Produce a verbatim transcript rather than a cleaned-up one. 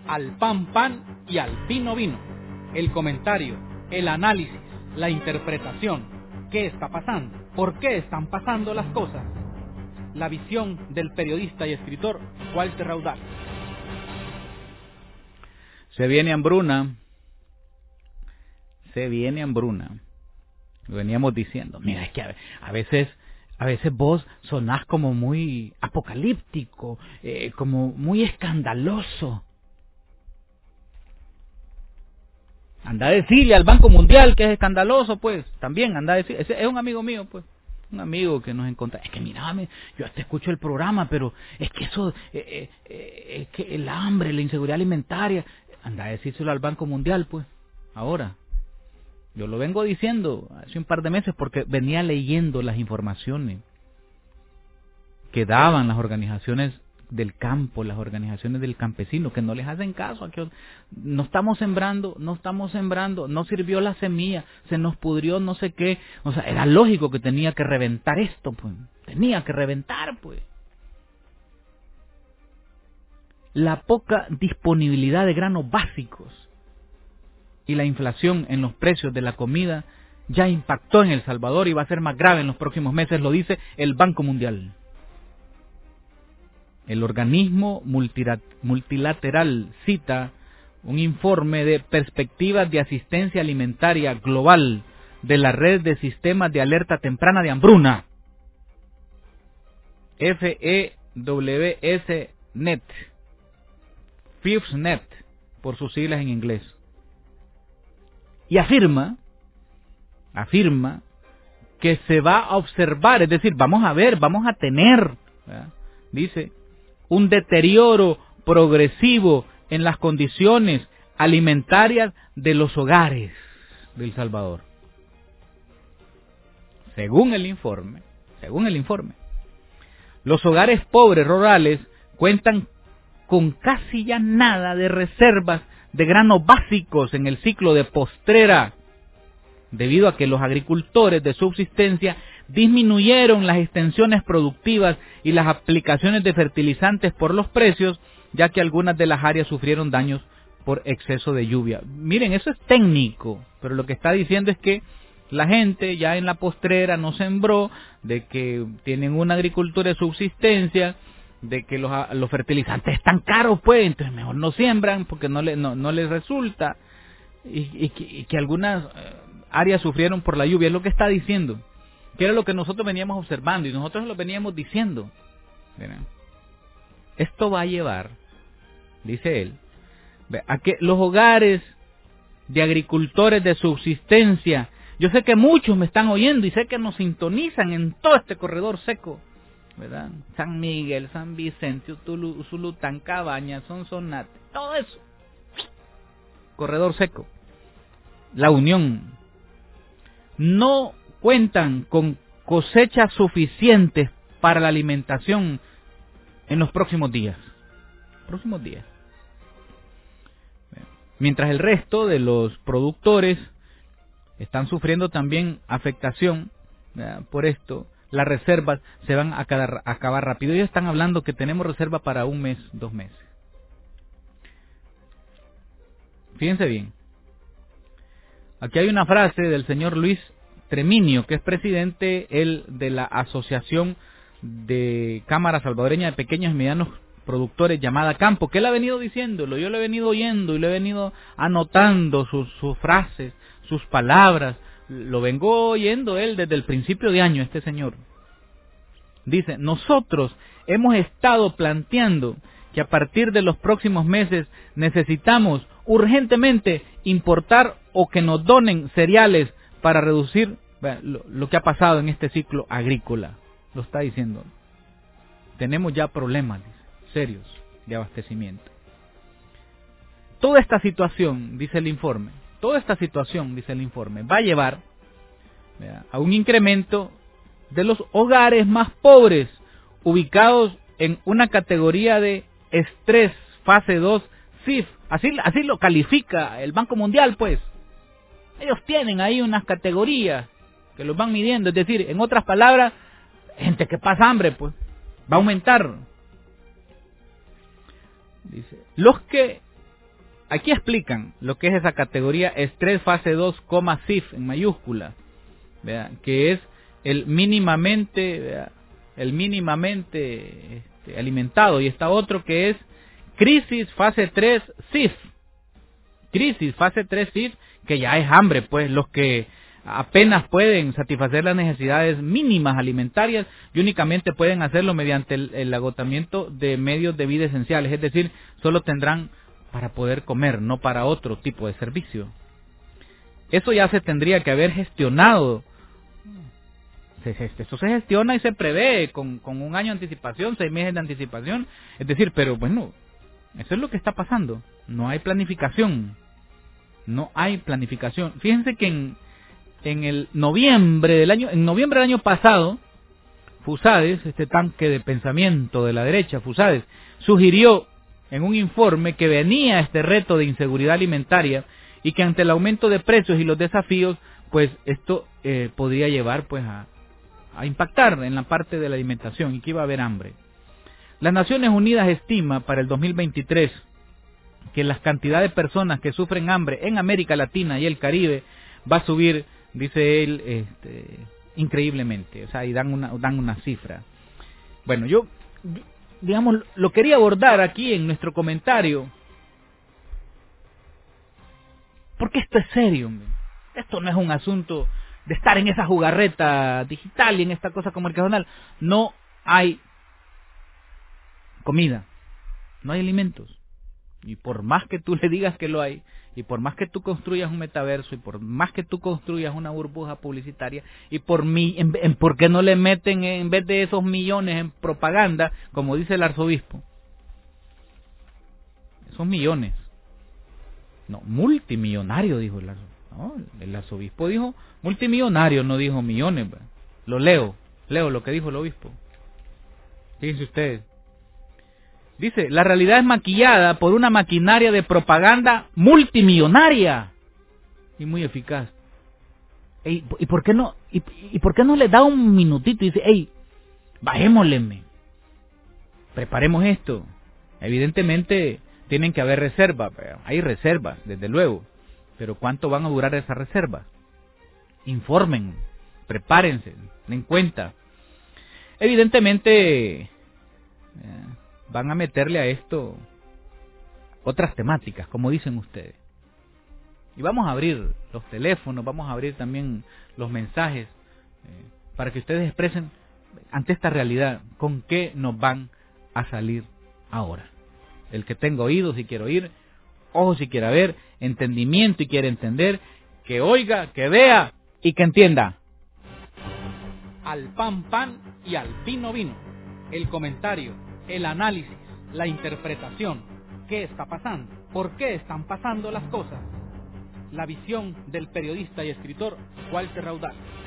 al pan pan y al vino vino. El comentario, el análisis, la interpretación. ¿Qué está pasando? ¿Por qué están pasando las cosas? La visión del periodista y escritor Walter Raudal. Se viene hambruna. Se viene hambruna. Lo veníamos diciendo. Mira, es que a, a veces... A veces vos sonás como muy apocalíptico, eh, como muy escandaloso. Anda a decirle al Banco Mundial que es escandaloso, pues. También anda a decir. Ese es un amigo mío, pues. Un amigo que nos encontró. Es que mírame, yo te escucho el programa, pero es que eso, eh, eh, es que el hambre, la inseguridad alimentaria. Anda a decírselo al Banco Mundial, pues. Ahora. Yo lo vengo diciendo hace un par de meses porque venía leyendo las informaciones que daban las organizaciones del campo, las organizaciones del campesino, que no les hacen caso. A que no estamos sembrando, no estamos sembrando, no sirvió la semilla, se nos pudrió no sé qué. O sea, era lógico que tenía que reventar esto, pues. Tenía que reventar, pues. La poca disponibilidad de granos básicos y la inflación en los precios de la comida ya impactó en El Salvador y va a ser más grave en los próximos meses, lo dice el Banco Mundial. El organismo multilateral cita un informe de perspectivas de asistencia alimentaria global de la red de sistemas de alerta temprana de hambruna, F E W S Net, FIFSNet, por sus siglas en inglés. Y afirma, afirma que se va a observar, es decir, vamos a ver, vamos a tener, ¿verdad? Dice, un deterioro progresivo en las condiciones alimentarias de los hogares de El Salvador. Según el informe, según el informe, los hogares pobres rurales cuentan con casi ya nada de reservas de granos básicos en el ciclo de postrera, debido a que los agricultores de subsistencia disminuyeron las extensiones productivas y las aplicaciones de fertilizantes por los precios, ya que algunas de las áreas sufrieron daños por exceso de lluvia. Miren, eso es técnico, pero lo que está diciendo es que la gente ya en la postrera no sembró, de que tienen una agricultura de subsistencia, de que los, los fertilizantes están caros, pues, entonces mejor no siembran porque no, le, no, no les resulta, y, y, que, y que algunas áreas sufrieron por la lluvia, es lo que está diciendo, que era lo que nosotros veníamos observando y nosotros lo veníamos diciendo. ¿Verdad? Esto va a llevar, dice él, a que los hogares de agricultores de subsistencia, yo sé que muchos me están oyendo y sé que nos sintonizan en todo este corredor seco, ¿verdad? San Miguel, San Vicente, Usulután, Cabañas, Sonsonate, todo eso. Corredor seco. La Unión. No cuentan con cosechas suficientes para la alimentación en los próximos días. Próximos días. Mientras el resto de los productores están sufriendo también afectación, ¿verdad? Por esto, las reservas se van a acabar, a acabar rápido. Ellos están hablando que tenemos reserva para un mes, dos meses. Fíjense bien. Aquí hay una frase del señor Luis Treminio, que es presidente él, de la Asociación de Cámara Salvadoreña de Pequeños y Medianos Productores, llamada Campo, que él ha venido diciéndolo, yo lo he venido oyendo y lo he venido anotando sus, sus frases, sus palabras. Lo vengo oyendo él desde el principio de año, este señor. Dice, nosotros hemos estado planteando que a partir de los próximos meses necesitamos urgentemente importar o que nos donen cereales para reducir bueno, lo, lo que ha pasado en este ciclo agrícola. Lo está diciendo. Tenemos ya problemas serios de abastecimiento. Toda esta situación, dice el informe, toda esta situación, dice el informe, va a llevar ¿verdad? a un incremento de los hogares más pobres, ubicados en una categoría de estrés fase dos S I F. Así, así lo califica el Banco Mundial, pues. Ellos tienen ahí unas categorías que los van midiendo, es decir, en otras palabras, gente que pasa hambre, pues, va a aumentar. Dice, los que aquí explican lo que es esa categoría estrés fase dos, S I F en mayúscula, ¿verdad? Que es el mínimamente, ¿verdad? el mínimamente este, alimentado, y está otro que es crisis fase tres S I F. Crisis fase tres S I F, que ya es hambre, pues los que apenas pueden satisfacer las necesidades mínimas alimentarias y únicamente pueden hacerlo mediante el, el agotamiento de medios de vida esenciales, es decir, solo tendrán para poder comer, no para otro tipo de servicio. Eso ya se tendría que haber gestionado. Eso se gestiona y se prevé con, con un año de anticipación, seis meses de anticipación, es decir, pero bueno, eso es lo que está pasando. No hay planificación. No hay planificación. Fíjense que en, en el noviembre del año, en noviembre del año pasado, Fusades, este tanque de pensamiento de la derecha, Fusades, sugirió en un informe que venía este reto de inseguridad alimentaria y que ante el aumento de precios y los desafíos, pues esto eh, podría llevar pues a, a impactar en la parte de la alimentación y que iba a haber hambre. Las Naciones Unidas estima para el dos mil veintitrés que la cantidad de personas que sufren hambre en América Latina y el Caribe va a subir, dice él, este, increíblemente, o sea, y dan una, dan una cifra. Bueno, yo, digamos, lo quería abordar aquí en nuestro comentario, porque esto es serio, hombre. Esto no es un asunto de estar en esa jugarreta digital y en esta cosa comunicacional. No hay comida, no hay alimentos. Y por más que tú le digas que lo hay, y por más que tú construyas un metaverso, y por más que tú construyas una burbuja publicitaria, y por mi, en, en, ¿por qué no le meten en vez de esos millones en propaganda, como dice el arzobispo? Esos millones, no, multimillonario, dijo el arzobispo. No, el arzobispo dijo multimillonario, no dijo millones. Lo leo, leo lo que dijo el obispo. Fíjense ustedes. Dice, la realidad es maquillada por una maquinaria de propaganda multimillonaria y muy eficaz. Ey, ¿y por qué no y, y por qué no le da un minutito y dice, hey, bajémosle, preparemos esto? Evidentemente tienen que haber reservas, hay reservas, desde luego, pero ¿cuánto van a durar esas reservas? Informen, prepárense, den cuenta. Evidentemente eh, van a meterle a esto otras temáticas, como dicen ustedes. Y vamos a abrir los teléfonos, vamos a abrir también los mensajes, eh, para que ustedes expresen ante esta realidad con qué nos van a salir ahora. El que tenga oídos y quiere oír, ojos si quiere ver, entendimiento y quiere entender, que oiga, que vea y que entienda. Al pan pan y al vino vino. El comentario, el análisis, la interpretación. ¿Qué está pasando? ¿Por qué están pasando las cosas? La visión del periodista y escritor Walter Raudal.